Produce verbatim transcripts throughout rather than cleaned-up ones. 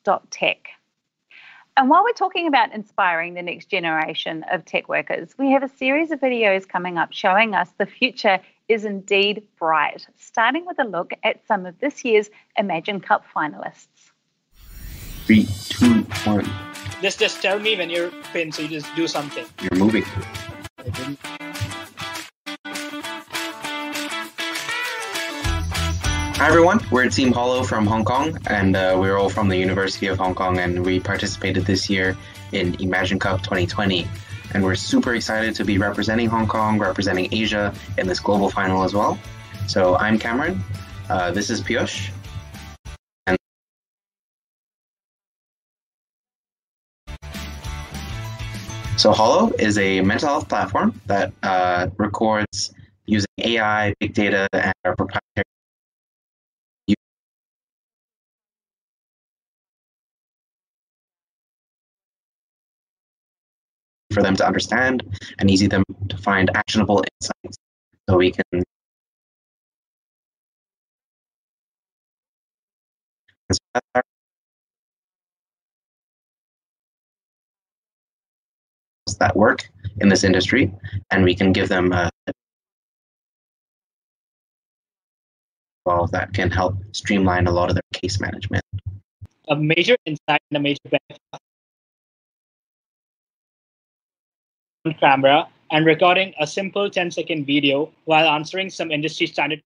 dot tech. And while we're talking about inspiring the next generation of tech workers, we have a series of videos coming up showing us the future is indeed bright, starting with a look at some of this year's Imagine Cup finalists. Three, two, one. Just, just tell me when you're pinned, so you just do something. You're moving. I didn't. Hi everyone, we're Team Hollow from Hong Kong, and uh, we're all from the University of Hong Kong, and we participated this year in Imagine Cup twenty twenty. And we're super excited to be representing Hong Kong, representing Asia in this global final as well. So I'm Cameron, uh, this is Piyush. And so Hollow is a mental health platform that uh, records using A I, big data, and our proprietary for them to understand and easy them to find actionable insights so we can that work in this industry, and we can give them a well that can help streamline a lot of their case management. A major insight and a major benefit camera and recording a simple ten second video while answering some industry standard.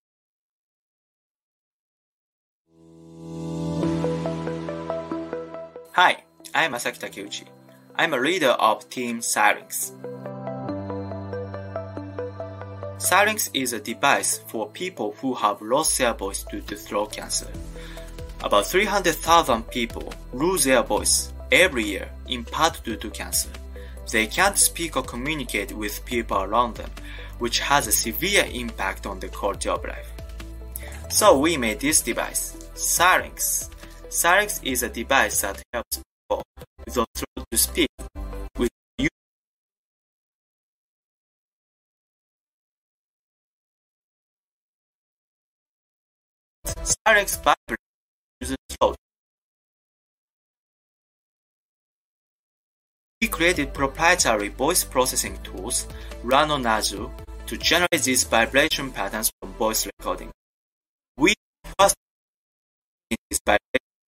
Hi, I'm Masaki Takeuchi. I'm a leader of Team Syrinx. Syrinx is a device for people who have lost their voice due to throat cancer. About three hundred thousand people lose their voice every year, in part due to cancer. They can't speak or communicate with people around them, which has a severe impact on the quality of life. So we made this device, Syrinx. Syrinx is a device that helps people with the throat to speak with you. Syrinx vibrates user throat. We created proprietary voice processing tools run on Azure to generate these vibration patterns from voice recording. We first in this vibration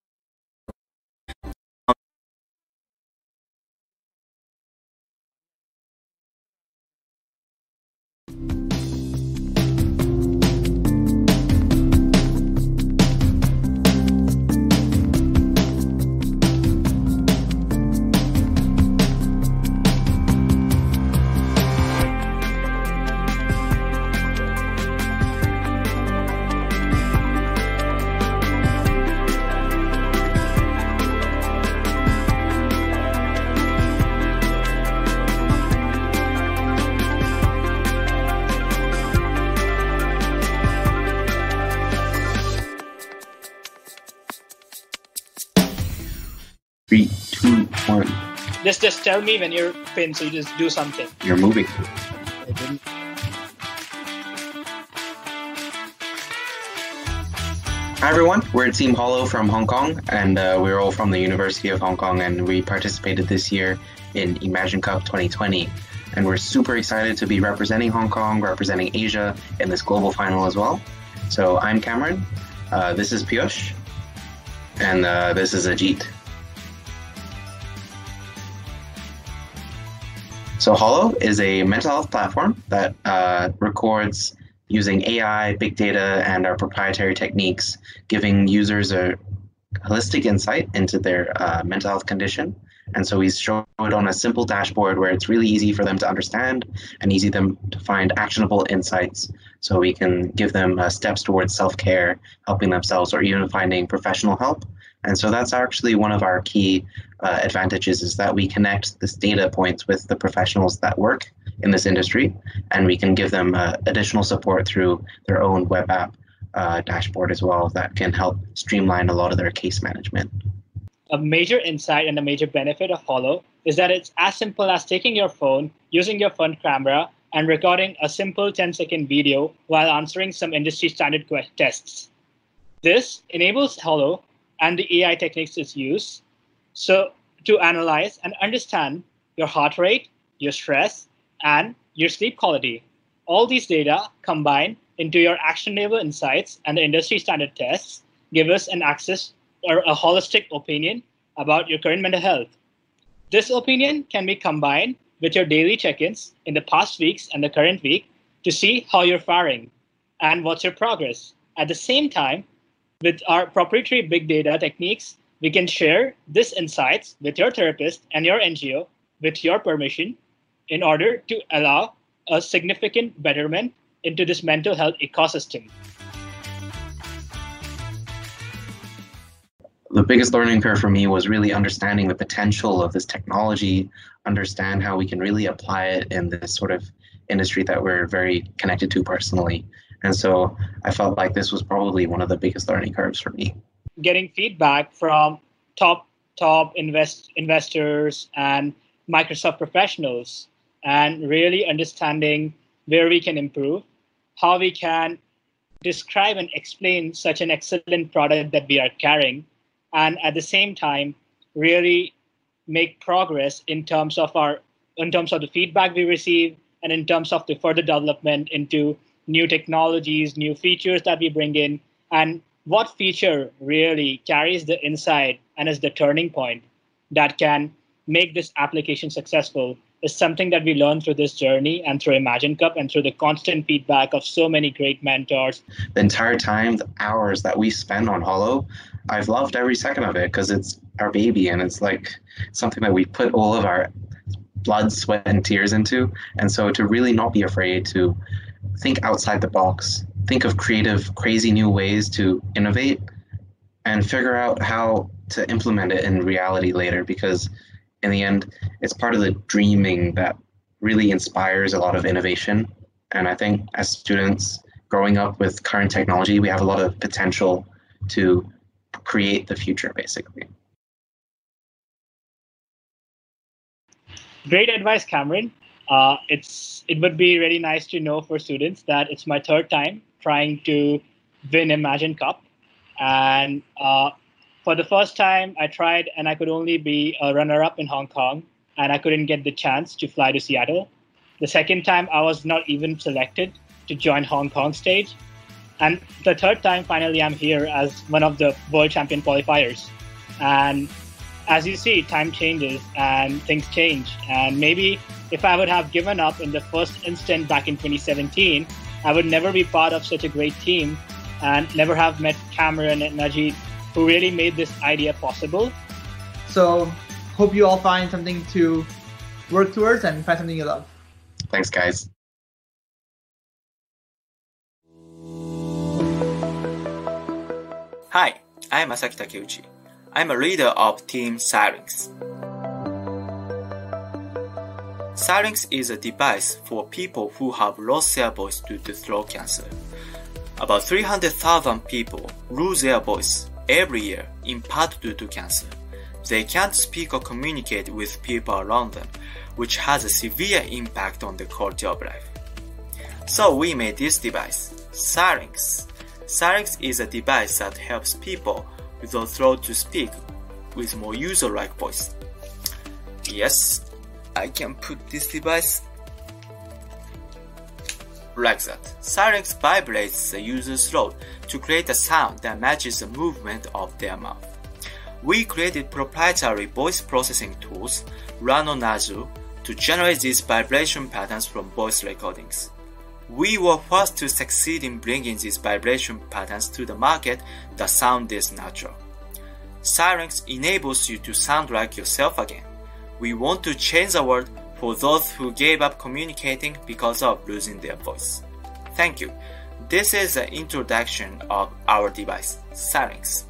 Three, two, one. Just, just tell me when you're pinned, so you just do something. You're moving. I didn't. Hi everyone, we're Team Hollow from Hong Kong, and uh, we're all from the University of Hong Kong, and we participated this year in Imagine Cup twenty twenty. And we're super excited to be representing Hong Kong, representing Asia in this global final as well. So I'm Cameron, uh, this is Piyush, and uh, this is Ajit. So Hollow is a mental health platform that uh, records using A I, big data, and our proprietary techniques, giving users a holistic insight into their uh, mental health condition. And so we show it on a simple dashboard where it's really easy for them to understand and easy them to find actionable insights so we can give them uh, steps towards self-care, helping themselves, or even finding professional help. And so that's actually one of our key uh, advantages, is that we connect this data points with the professionals that work in this industry, and we can give them uh, additional support through their own web app uh, dashboard as well that can help streamline a lot of their case management. A major insight and a major benefit of Hollow is that it's as simple as taking your phone, using your front camera, and recording a simple ten second video while answering some industry standard tests. This enables Hollow and the A I techniques it's used. So to analyze and understand your heart rate, your stress, and your sleep quality. All these data combined into your actionable insights and the industry standard tests give us an access or a holistic opinion about your current mental health. This opinion can be combined with your daily check-ins in the past weeks and the current week to see how you're faring and what's your progress. At the same time, with our proprietary big data techniques, we can share this insights with your therapist and your N G O with your permission in order to allow a significant betterment into this mental health ecosystem. The biggest learning curve for me was really understanding the potential of this technology, understand how we can really apply it in this sort of industry that we're very connected to personally. And so I felt like this was probably one of the biggest learning curves for me. Getting feedback from top top invest, investors and Microsoft professionals, and really understanding where we can improve, how we can describe and explain such an excellent product that we are carrying, and at the same time, really make progress in terms of our, in terms of the feedback we receive, and in terms of the further development into new technologies, new features that we bring in, and what feature really carries the insight and is the turning point that can make this application successful is something that we learn through this journey and through Imagine Cup and through the constant feedback of so many great mentors. The entire time, the hours that we spend on Holo, I've loved every second of it because it's our baby and it's like something that we put all of our blood, sweat, and tears into. And so to really not be afraid to think outside the box, think of creative, crazy new ways to innovate and figure out how to implement it in reality later, because in the end, it's part of the dreaming that really inspires a lot of innovation. And I think as students growing up with current technology, we have a lot of potential to create the future, basically. Great advice, Cameron. Uh, it's it would be really nice to know for students that it's my third time trying to win Imagine Cup. And uh, for the first time, I tried and I could only be a runner-up in Hong Kong, and I couldn't get the chance to fly to Seattle. The second time, I was not even selected to join Hong Kong stage. And the third time, finally, I'm here as one of the world champion qualifiers. And as you see, time changes and things change. And maybe if I would have given up in the first instant back in twenty seventeen, I would never be part of such a great team and never have met Cameron and Najib, who really made this idea possible. So hope you all find something to work towards and find something you love. Thanks, guys. Hi, I'm Masaki Takeuchi. I'm a leader of Team Syrinx. Syrinx is a device for people who have lost their voice due to throat cancer. About three hundred thousand people lose their voice every year, in part due to cancer. They can't speak or communicate with people around them, which has a severe impact on the quality of life. So we made this device, Syrinx. Syrinx is a device that helps people with a throat to speak with more user-like voice. Yes, I can put this device like that. Syrinx vibrates the user's throat to create a sound that matches the movement of their mouth. We created proprietary voice processing tools run on Azure to generate these vibration patterns from voice recordings. We were first to succeed in bringing these vibration patterns to the market that sound this natural. Syrinx enables you to sound like yourself again. We want to change the world for those who gave up communicating because of losing their voice. Thank you. This is the introduction of our device, Syrinx.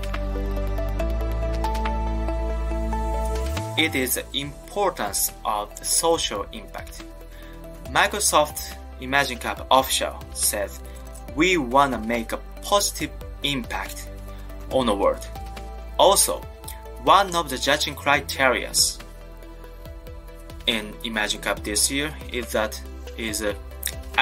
It is the importance of the social impact. Microsoft Imagine Cup official says, we want to make a positive impact on the world. Also, one of the judging criteria in Imagine Cup this year is that is uh,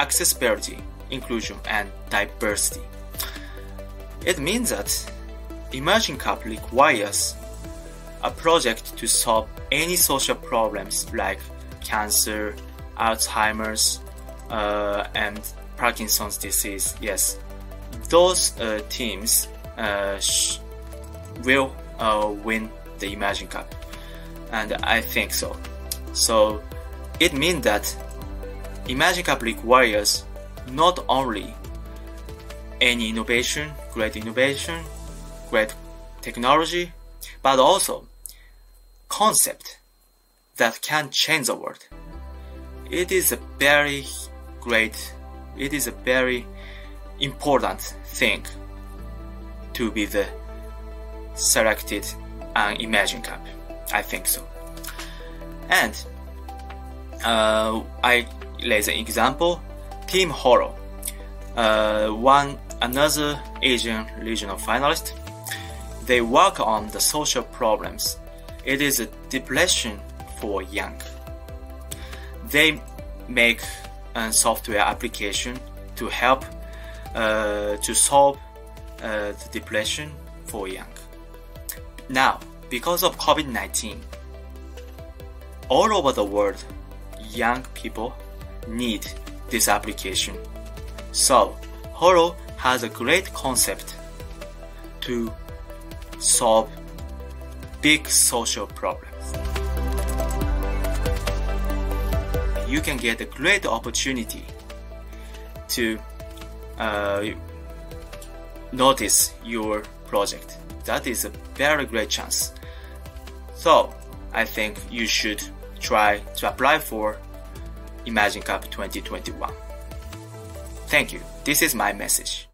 accessibility, inclusion, and diversity. It means that ImagineCup requires a project to solve any social problems like cancer, Alzheimer's, uh, and Parkinson's disease. Yes, those uh, teams uh, sh- will uh, win the ImagineCup, and I think so. So it means that ImagineCup requires not only any innovation, great innovation, great technology, but also concept that can change the world. It is a very great, it is a very important thing to be the selected an ImagineCup. I think so. And uh, I raise an example. Team Horo, uh, one another Asian regional finalist. They work on the social problems. It is a depression for young. They make a software application to help uh, to solve uh, the depression for young. Now, because of COVID nineteen, all over the world, young people need this application. So, Horo has a great concept to solve big social problems. You can get a great opportunity to uh, notice your project. That is a very great chance. So, I think you should try to apply for ImagineCup twenty twenty-one. Thank you. This is my message.